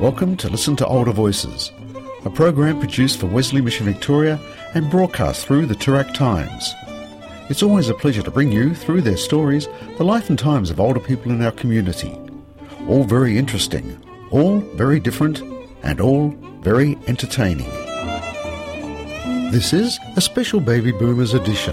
Welcome to Listen to Older Voices, a program produced for Wesley Mission Victoria and broadcast through the Toorak Times. It's always a pleasure to bring you, through their stories, the life and times of older people in our community. All very interesting, all very different, and all very entertaining. This is a special Baby Boomers edition.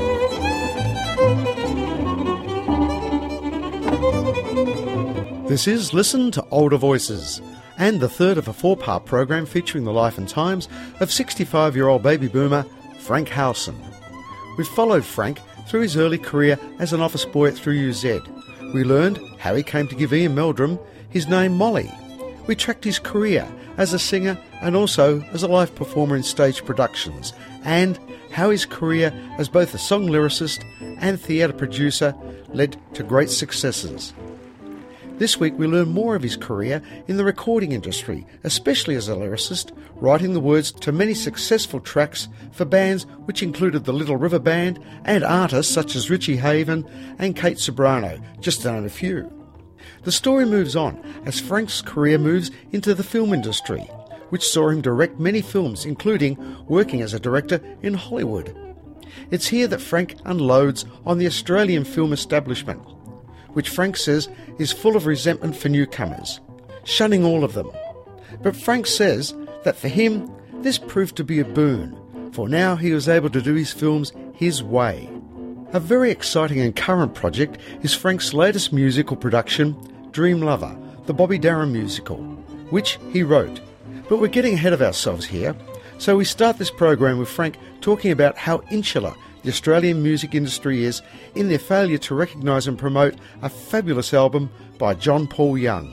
This is Listen to Older Voices, and the third of a four-part program featuring the life and times of 65-year-old baby boomer Frank Howson. We've followed Frank through his early career as an office boy through UZ. We learned how he came to give Ian Meldrum his name Molly. We tracked his career as a singer and also as a live performer in stage productions, and how his career as both a song lyricist and theatre producer led to great successes. This week we learn more of his career in the recording industry, especially as a lyricist, writing the words to many successful tracks for bands which included the Little River Band and artists such as Richie Haven and Kate Sobrano, just to name a few. The story moves on as Frank's career moves into the film industry, which saw him direct many films, including working as a director in Hollywood. It's here that Frank unloads on the Australian film establishment, which Frank says is full of resentment for newcomers, shunning all of them. But Frank says that for him, this proved to be a boon, for now he was able to do his films his way. A very exciting and current project is Frank's latest musical production, Dream Lover, the Bobby Darin musical, which he wrote. But we're getting ahead of ourselves here, so we start this program with Frank talking about how insular the Australian music industry is in their failure to recognise and promote a fabulous album by John Paul Young.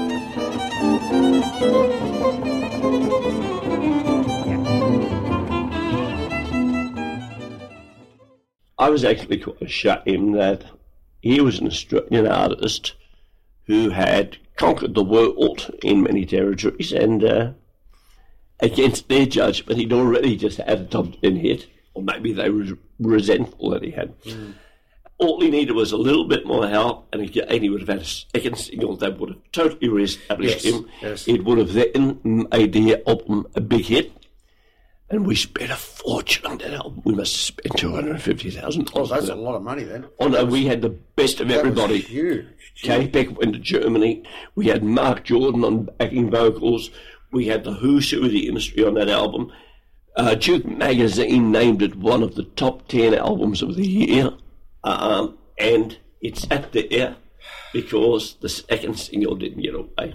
I was actually quite ashamed that he was an Australian artist who had conquered the world in many territories, and against their judgment, he'd already just had a top 10 hit, or maybe they were resentful that he had. All he needed was a little bit more help, and he would have had a second single that would have totally re-established him. Yes. It would have then made the album a big hit. And we spent a fortune on that album. We must have spent $250,000. Oh, that's a lot of money then. Oh, no, we had the best of everybody. That was huge. Kate Beck went to Germany. We had Mark Jordan on backing vocals. We had the Who's Who of the industry on that album. Duke Magazine named it one of the top 10 albums of the year. And it sat there because the second single didn't get away.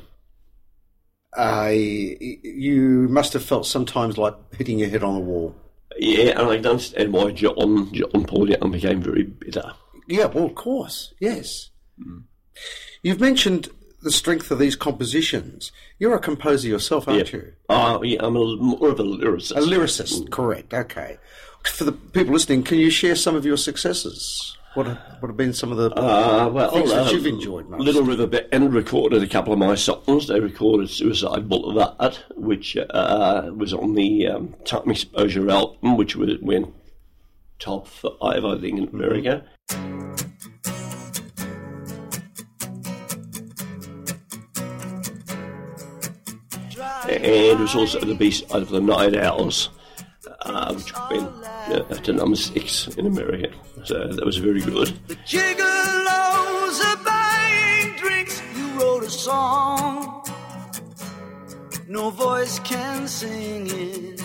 You must have felt sometimes like hitting your head on a wall. Yeah, and I can understand why John Paul Young became very bitter. Yeah, well, of course, yes. You've mentioned the strength of these compositions. You're a composer yourself, aren't you? Yeah, I'm more of a lyricist. A lyricist, correct, okay. For the people listening, can you share some of your successes? What have been some of the things that you've enjoyed most? Little River Band recorded a couple of my songs. They recorded Suicide Boulevard, which was on the Time Exposure album, which went top 5, I think, in America. And it was also the B-side of the Night Owls, which went to number 6 in America. So that was very good. The gigolos are buying drinks. You wrote a song, no voice can sing it,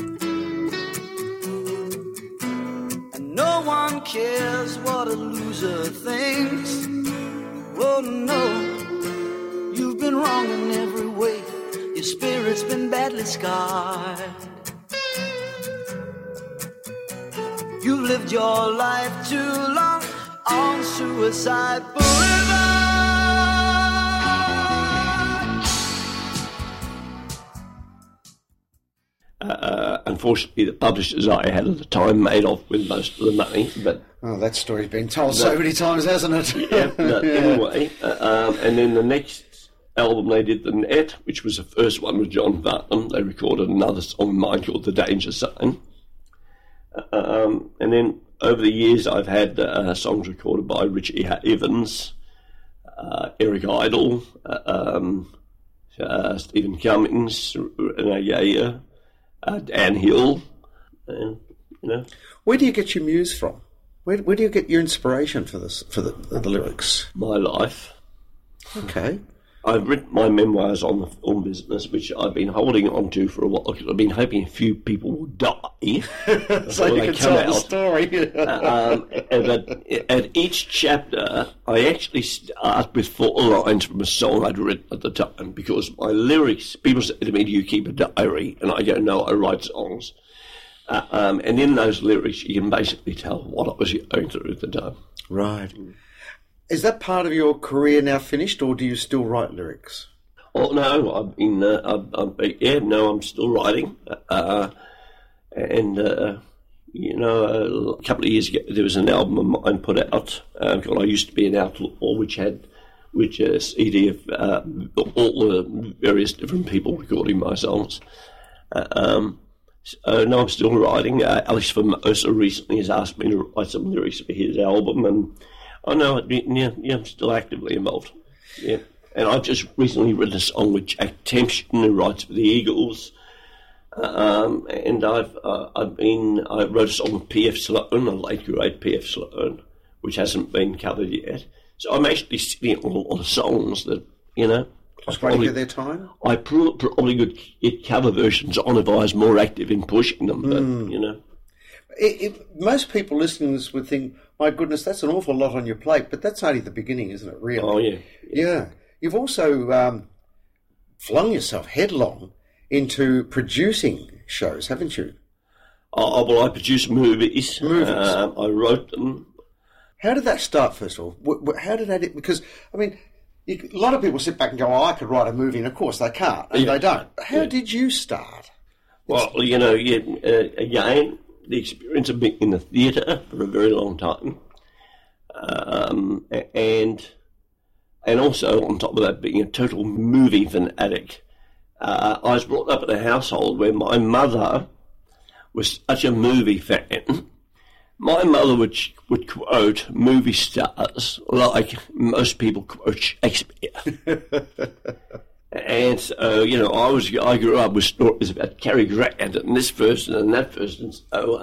and no one cares what a loser thinks. Oh no, you've been wrong in every way. Your spirit's been badly scarred. You've lived your life too long on Suicide Boulevard. Unfortunately, the publishers I had at the time made off with most of the money. But that story's been told so many times, hasn't it? Yeah, anyway. And then the next album they did, The Net, which was the first one with John Barton. They recorded another song of mine called The Danger Zone. And then over the years, I've had songs recorded by Richie Havens, Eric Idle, Stephen Cummings, Renee Yeager, Dan Hill, and, you know. Where do you get your muse from? Where do you get your inspiration for this, for the lyrics? My life. Okay. I've written my memoirs on the film business, which I've been holding on to for a while, because I've been hoping a few people will die so you can tell the story. But at each chapter, I actually start with 4 lines from a song I'd written at the time, because my lyrics, people say to me, do you keep a diary? And I go, no, I write songs. And in those lyrics, you can basically tell what I was going through at the time. Right. Is that part of your career now finished, or do you still write lyrics? Oh no, I've been. I'm still writing. You know, a couple of years ago, there was an album of mine put out called "I Used to Be an Outlaw," which a CD of all the various different people recording my songs. So no, I'm still writing. Alex Formosa recently has asked me to write some lyrics for his album, and I'm still actively involved. Yeah, and I've just recently written a song with Jack Tempchin, who writes for the Eagles. And I wrote a song with P.F. Sloan, a late great P.F. Sloan, which hasn't been covered yet. So I'm actually sitting on a lot of songs that, you know, just waiting for their time. I probably could get cover versions on if I was more active in pushing them, but, you know. Most people listening to this would think, my goodness, that's an awful lot on your plate, but that's only the beginning, isn't it, really? Oh, yeah. Yeah. You've also flung yourself headlong into producing shows, haven't you? Oh, well, I produce movies. I wrote them. How did that start, first of all? How did that... Because, I mean, a lot of people sit back and go, I could write a movie, and of course they can't, and they don't. How did you start? Well, you know, again, the experience of being in the theatre for a very long time, and also, on top of that, being a total movie fanatic. I was brought up in a household where my mother was such a movie fan. My mother would quote movie stars like most people quote Shakespeare. And so, you know, I grew up with stories about Cary Grant and this person and that person.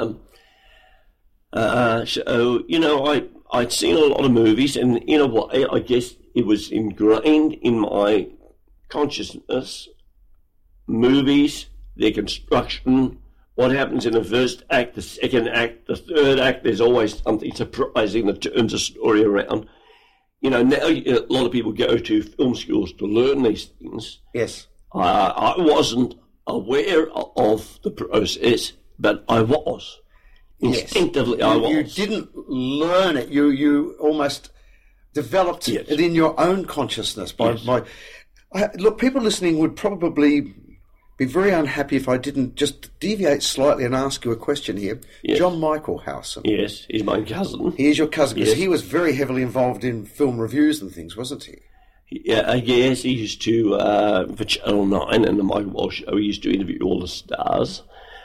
So, you know, I'd seen a lot of movies, and in a way, I guess it was ingrained in my consciousness. Movies, their construction, what happens in the first act, the second act, the third act, there's always something surprising that turns a story around. You know, now a lot of people go to film schools to learn these things. Yes. I wasn't aware of the process, but I was. Instinctively, I was. You didn't learn it. You almost developed it in your own consciousness. Look, people listening would probably be very unhappy if I didn't just deviate slightly and ask you a question here. Yes. John Michael Howson. Yes, he's my cousin. He is your cousin, because he was very heavily involved in film reviews and things, wasn't he? Yeah, yes, he used to, for Channel 9 and the Michael Walsh Show, he used to interview all the stars.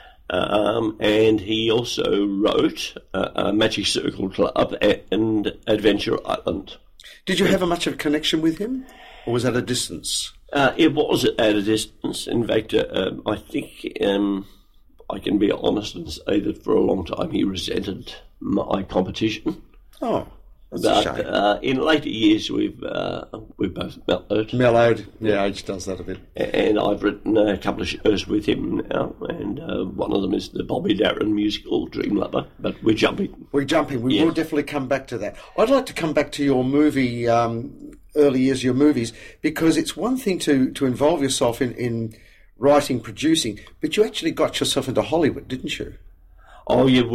And he also wrote Magic Circle Club and Adventure Island. Did you have much of a connection with him, or was that a distance? It was at a distance. In fact, I think I can be honest and say that for a long time he resented my competition. Oh, that's a shame. In later years, we've both mellowed. Mellowed, yeah, age does that a bit. And I've written a couple of shows with him now, and one of them is the Bobby Darin musical, Dream Lover, but we're jumping. We will definitely come back to that. I'd like to come back to your movie... early years, your movies, because it's one thing to involve yourself in writing, producing, but you actually got yourself into Hollywood, didn't you? Oh yeah,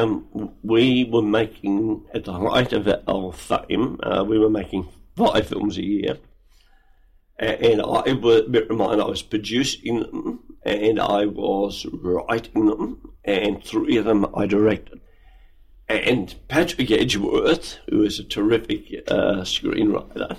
we were making, at the height of our fame, we were making 5 films a year, and bear in mind, I was producing them, and I was writing them, and 3 of them I directed. And Patrick Edgeworth, who is a terrific screenwriter,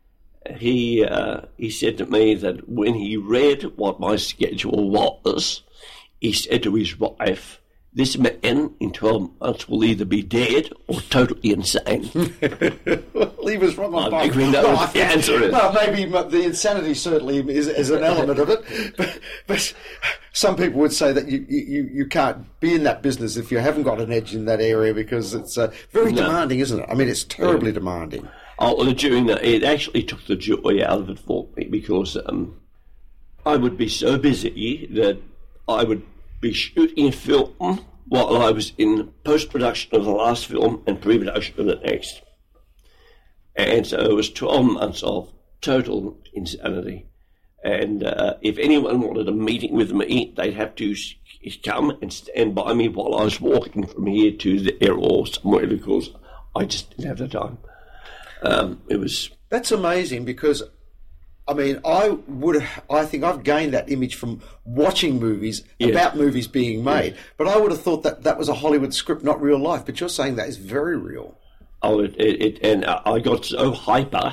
he said to me that when he read what my schedule was, he said to his wife, this man in 12 months will either be dead or totally insane. Well, he was wrong on I think we know what the answer is. Well, maybe the insanity certainly is an element of it, but some people would say that you can't be in that business if you haven't got an edge in that area, because it's very demanding, isn't it? I mean, it's terribly demanding. Oh, well, during that, it actually took the joy out of it for me, because I would be so busy that I would be shooting a film while I was in post-production of the last film and pre-production of the next. And so it was 12 months of total insanity. And if anyone wanted a meeting with me, they'd have to come and stand by me while I was walking from here to there or somewhere, because I just didn't have the time. That's amazing, because I mean, I think I've gained that image from watching movies about movies being made, but I would have thought that was a Hollywood script, not real life. But you're saying that is very real. Oh, and I got so hyper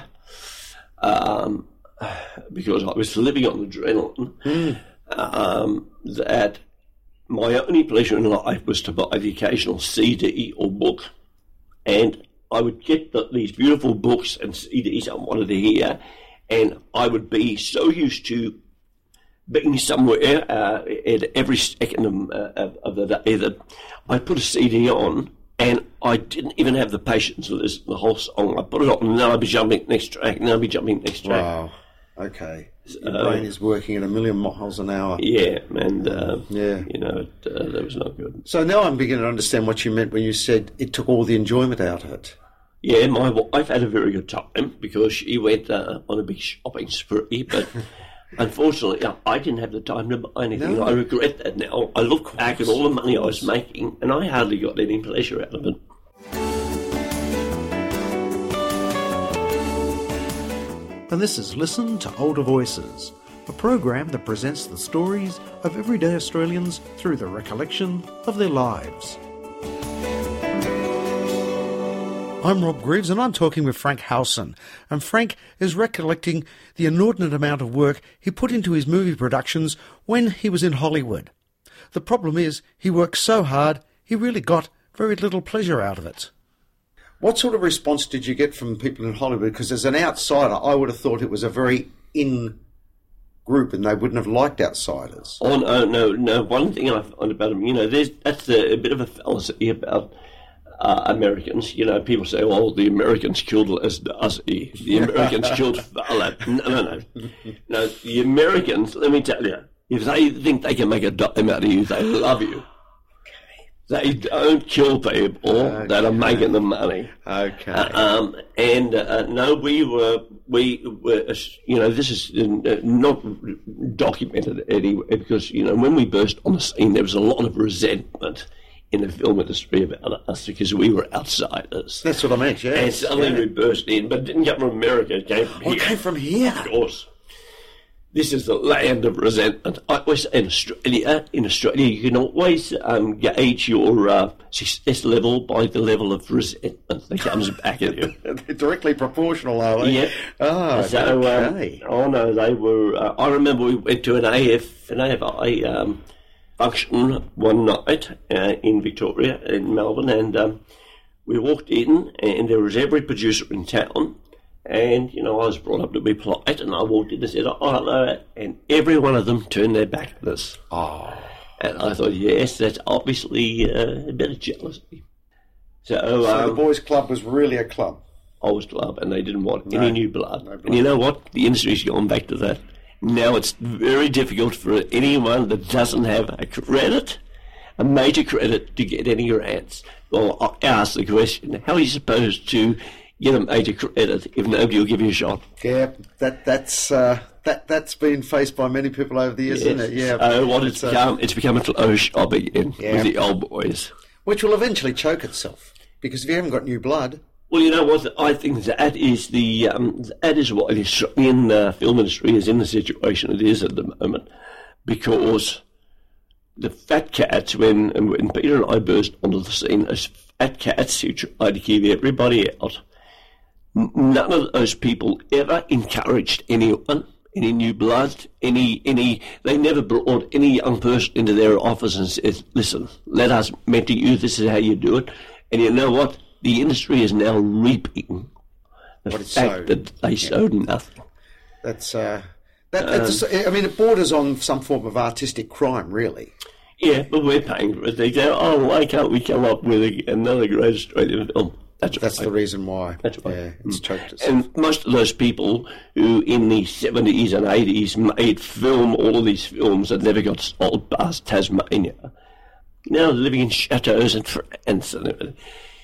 because I was living on adrenaline that my only pleasure in life was to buy the occasional CD or book, and I would get these beautiful books and CDs I wanted to hear. And I would be so used to being somewhere at every second of the day that I'd put a CD on, and I didn't even have the patience to listen to the whole song. I put it on, and then I'd be jumping next track, and then I'd be jumping next track. Wow. Okay. Your brain is working at 1,000,000 miles an hour. Yeah, and that was not good. So now I'm beginning to understand what you meant when you said it took all the enjoyment out of it. Yeah, my wife had a very good time because she went on a big shopping spree, but unfortunately I didn't have the time to buy anything. No. I regret that now. I look back at all the money I was making, and I hardly got any pleasure out of it. And this is Listen to Older Voices, a program that presents the stories of everyday Australians through the recollection of their lives. I'm Rob Greaves, and I'm talking with Frank Howson. And Frank is recollecting the inordinate amount of work he put into his movie productions when he was in Hollywood. The problem is, he worked so hard, he really got very little pleasure out of it. What sort of response did you get from people in Hollywood? Because as an outsider, I would have thought it was a very in group and they wouldn't have liked outsiders. Oh, no. One thing I find about them, that's a bit of a fallacy about Americans. People say, "Oh, the Americans killed Lassie. The Americans killed Fowler." No. The Americans, let me tell you, if they think they can make a dime out of you, they love you. They don't kill people that are making the money. Okay. We were. This is not documented anywhere because when we burst on the scene, there was a lot of resentment in the film industry about us because we were outsiders. That's what I meant, yeah. And suddenly we burst in, but it didn't come from America, it came from here. It came from here? Of course. This is the land of resentment. I always say in Australia, you can always gauge your success level by the level of resentment that comes back at you. They're directly proportional, are they? Yeah. Oh, so, okay. They were... I remember we went to an AFI function one night in Victoria, in Melbourne, and we walked in, and there was every producer in town, and, I was brought up to be polite, and I walked in and said, "Oh, hello," and every one of them turned their back at us. Oh. And I thought, yes, that's obviously a bit of jealousy. So the boys' club was really a club? I was club, and they didn't want any new blood. And you know what? The industry's gone back to that. Now it's very difficult for anyone that doesn't have a major credit, to get any grants. Well, I ask the question, how are you supposed to get a major credit if nobody will give you a shot? Yeah, that's been faced by many people over the years, yes. Isn't it? Yeah. It's become a closed shop again with the old boys. Which will eventually choke itself, because if you haven't got new blood... Well, you know what? I think that is why the Australian film industry is in the situation it is at the moment, because the fat cats, when Peter and I burst onto the scene as fat cats who tried to keep everybody out, none of those people ever encouraged anyone, any new blood, they never brought any young person into their office and said, listen, let us mentor you, this is how you do it. And you know what? The industry is now reaping the fact that they sowed nothing. That's, I mean, it borders on some form of artistic crime, really. Yeah, but we're paying for it. They go, oh, why can't we come up with another great Australian film? That's the reason why. That's right. Yeah, it's choked us. And most of those people who in the 70s and 80s made all of these films that never got sold past Tasmania, now living in chateaus and France and everything.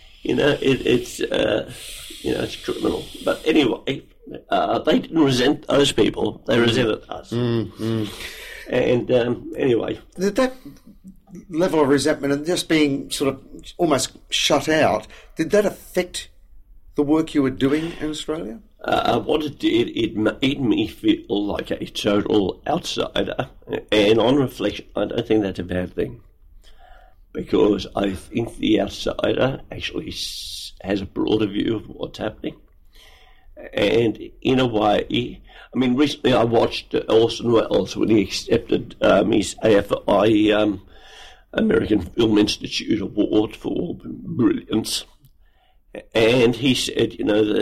It's criminal. But anyway, they didn't resent those people. They resented us. And anyway. That level of resentment and just being sort of almost shut out, did that affect the work you were doing in Australia? What it did, it made me feel like a total outsider. And on reflection, I don't think that's a bad thing. Because I think the outsider actually has a broader view of what's happening. And in a way, I mean, recently I watched Orson Welles when he accepted his AFI American Film Institute Award for brilliance. And he said,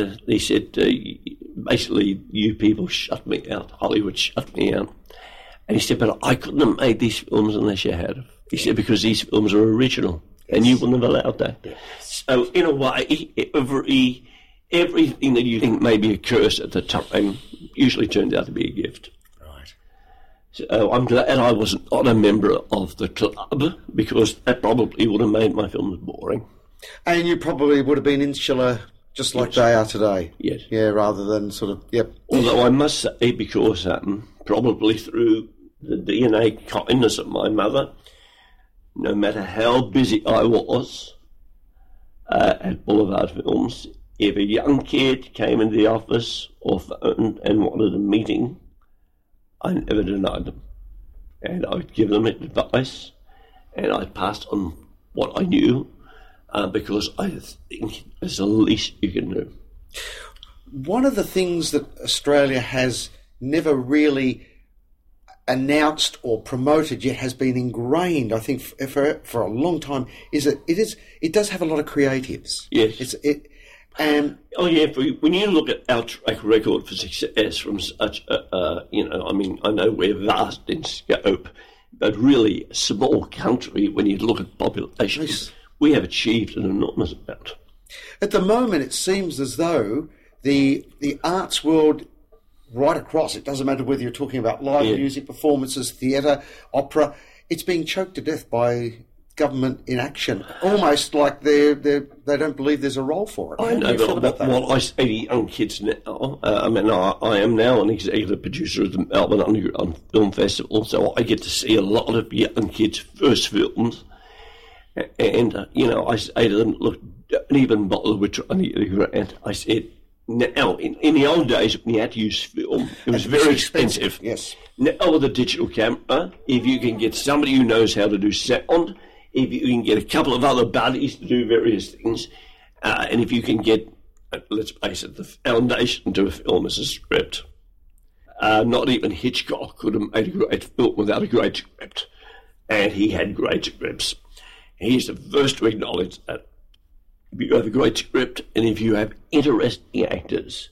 basically, you people shut me out, Hollywood shut me out. And he said, but I couldn't have made these films unless you had. He said, because these films are original, and you wouldn't have allowed that. Yes. So, in a way, everything that you think may be a curse at the time usually turns out to be a gift. Right. So I'm glad I was not a member of the club, because that probably would have made my films boring. And you probably would have been insular, just like they are today. Yes. Yeah, rather than sort of, yep. Although I must say, because probably through the DNA kindness of my mother, no matter how busy I was at Boulevard Films, if a young kid came into the office or phoned and wanted a meeting, I never denied them. And I would give them advice, and I passed on what I knew, because I think it's the least you can do. One of the things that Australia has never really announced or promoted yet has been ingrained, I think, for a long time, is that it does have a lot of creatives. Yes. When you look at our track record for success from such I know we're vast in scope, but really a small country, when you look at population, yes, we have achieved an enormous amount. At the moment, it seems as though the arts world right across, it doesn't matter whether you're talking about live music, performances, theatre, opera, it's being choked to death by government inaction, almost like they don't believe there's a role for it. I know, but what I say to young kids now, I am now an executive producer of the Melbourne Underground Film Festival, so I get to see a lot of young kids' first films, and I say to them, look, don't even bother with trying to get a grant. I said, now, in the old days, when you had to use film, it was very expensive. Yes. Now with a digital camera, if you can get somebody who knows how to do sound, if you can get a couple of other buddies to do various things, and if you can get, let's face it, the foundation to a film is a script. Not even Hitchcock could have made a great film without a great script. And he had great scripts. He's the first to acknowledge that. If you have a great script and if you have interesting actors,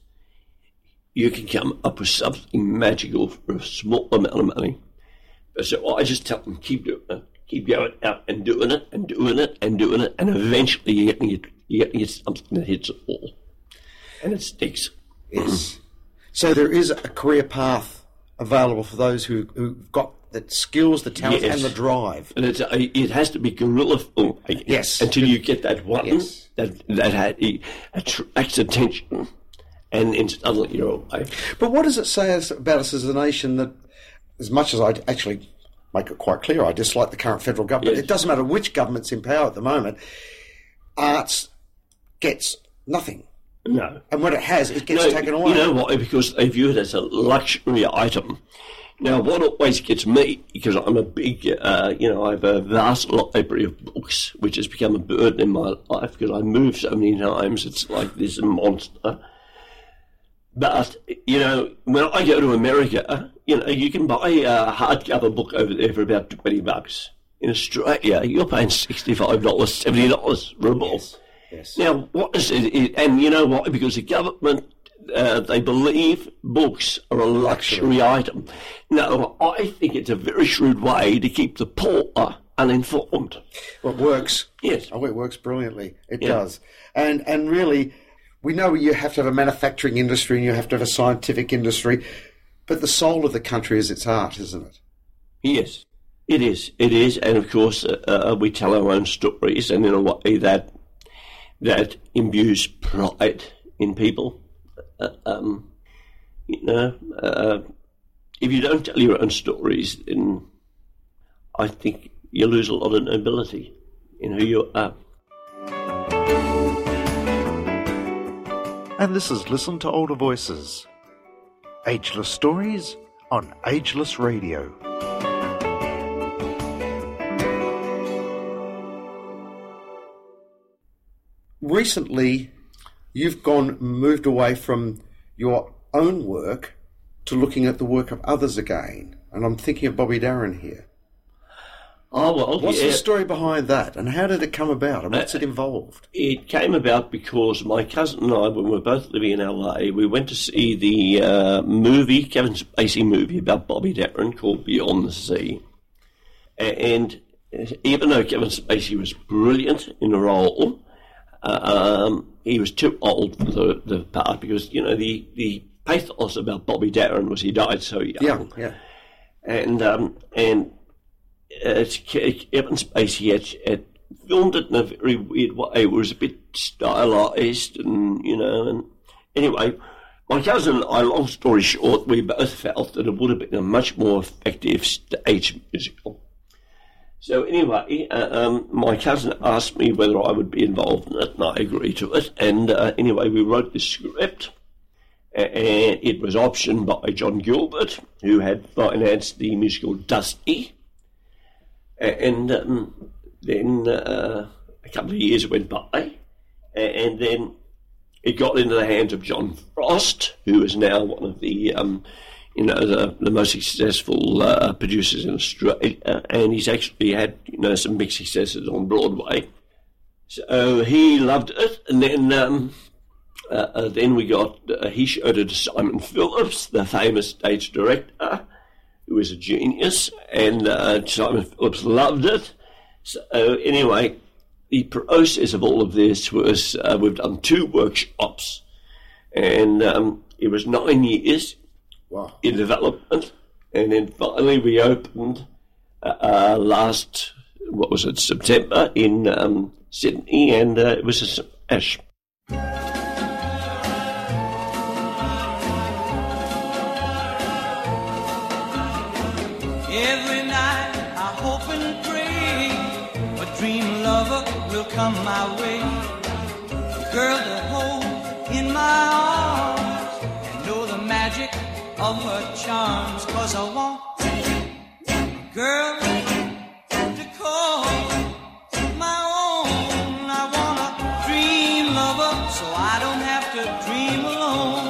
you can come up with something magical for a small amount of money. So I just tell them, keep doing it. Keep going out and doing it and doing it and doing it, and eventually you're going to get something that hits a wall. And it sticks. Yes. So there is a career path available for those who've got the skills, the talent, and the drive. And it has to be guerrilla filmmaking. Yes. Until you get that one that attracts attention, and then suddenly you're away. But what does it say about us as a nation that, as much as I actually make it quite clear, I dislike the current federal government, it doesn't matter which government's in power at the moment, arts gets nothing. No. And when it has, it gets taken away. You know why? Because they view it as a luxury item. Now, what always gets me, because I'm a big, I have a vast library of books, which has become a burden in my life because I move so many times, it's like this monster. But, you know, when I go to America, you know, you can buy a hardcover book over there for about $20. In Australia, you're paying $65, $70 for a book. Yes. Now, what is it? And you know why? Because the government, they believe books are a luxury item. No, I think it's a very shrewd way to keep the poor uninformed. Well, it works. Yes. Oh, it works brilliantly. It does. And really, we know you have to have a manufacturing industry and you have to have a scientific industry, but the soul of the country is its art, isn't it? Yes, it is. It is. And of course, we tell our own stories, and in a way that imbues pride in people. You know, if you don't tell your own stories, then I think you lose a lot of nobility in who you are. And this is Listen to Older Voices. Ageless stories on Ageless Radio. Recently, you've moved away from your own work to looking at the work of others again. And I'm thinking of Bobby Darin here. Oh, well, What's the story behind that, and how did it come about, and what's it involved? It came about because my cousin and I, when we were both living in LA, we went to see the movie, Kevin Spacey movie about Bobby Darin called Beyond the Sea. And even though Kevin Spacey was brilliant in the role, he was too old for the part because, you know, the pathos about Bobby Darin was he died so young. Yeah. And Kevin Spacey had filmed it in a very weird way. It was a bit stylized, and you know. And anyway, my cousin and I, long story short, we both felt that it would have been a much more effective stage musical. So anyway, my cousin asked me whether I would be involved in it, and I agreed to it. And anyway, we wrote the script, and it was optioned by John Gilbert, who had financed the musical Dusty. And then a couple of years went by, and then it got into the hands of John Frost, who is now one of the the most successful producers in Australia, and he's actually had some big successes on Broadway. So he loved it, and then we got he showed it to Simon Phillips, the famous stage director, who was a genius, and Simon Phillips loved it. So anyway, the process of all of this was we've done 2 workshops, and it was 9 years in development, and then finally we opened last, September in Sydney, and it was a smash. Every night I hope and pray a dream lover will come my way, a girl to hold in my arms and know the magic of her charms. 'Cause I want a girl to call my own. I want a dream lover so I don't have to dream alone.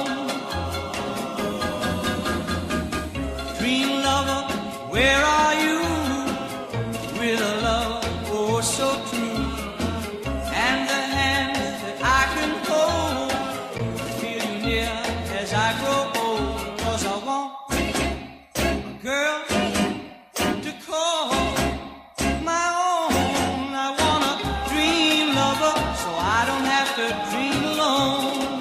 Dream lover, where are you, with a love oh so true, and the hand that I can hold, feel you near as I grow old. 'Cause I want a girl to call my own. I want a dream lover so I don't have to dream alone.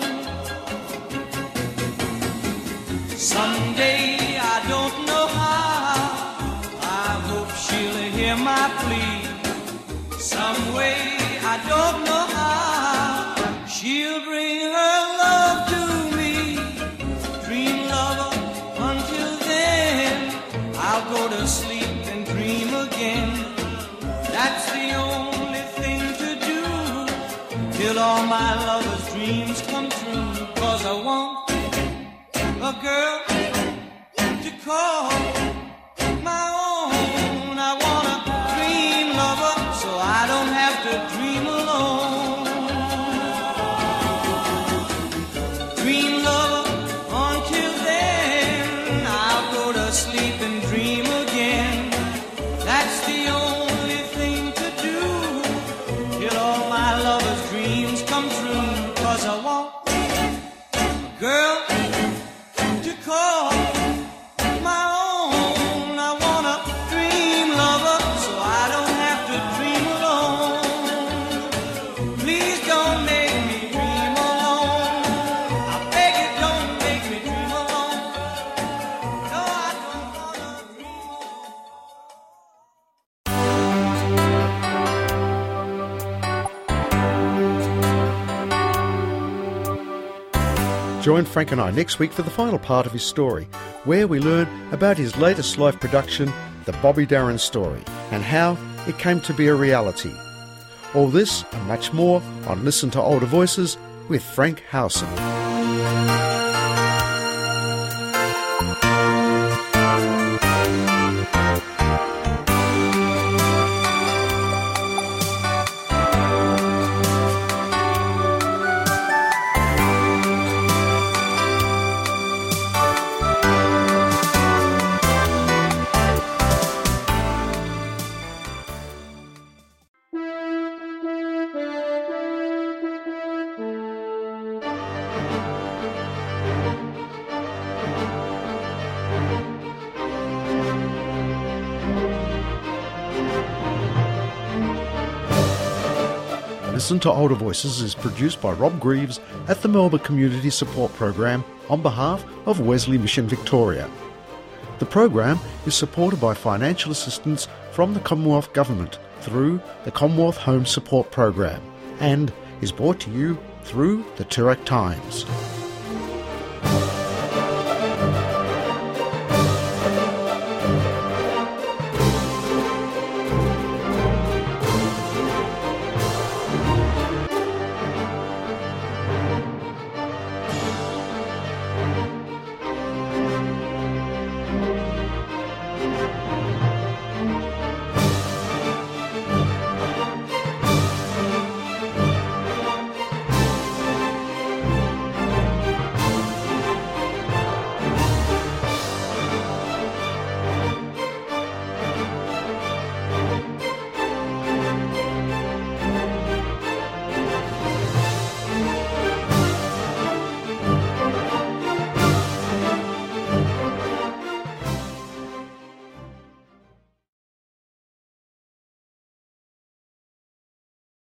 Someday I don't know how, I hope she'll hear my plea. Some way, I don't know how, she'll bring her love to me. Dream lover, until then, I'll go to sleep and dream again. That's the only thing to do, till all my lover's dreams come true. 'Cause I want a girl to call my own. I want a dream lover so I don't have to dream alone. Dream lover, till all my lover's dreams come true. 'Cause I want a girl to call my own. I want a dream lover so I don't have to dream alone. Please don't make me dream alone. I beg you, don't make me dream alone. No, I don't wanna dream alone. Join Frank and I next week for the final part of his story, where we learn about his latest life production, The Bobby Darin Story, and how it came to be a reality. All this and much more on Listen to Older Voices with Frank Howson. Listen to Older Voices is produced by Rob Greaves at the Melbourne Community Support Program on behalf of Wesley Mission Victoria. The program is supported by financial assistance from the Commonwealth Government through the Commonwealth Home Support Program and is brought to you through the Toorak Times.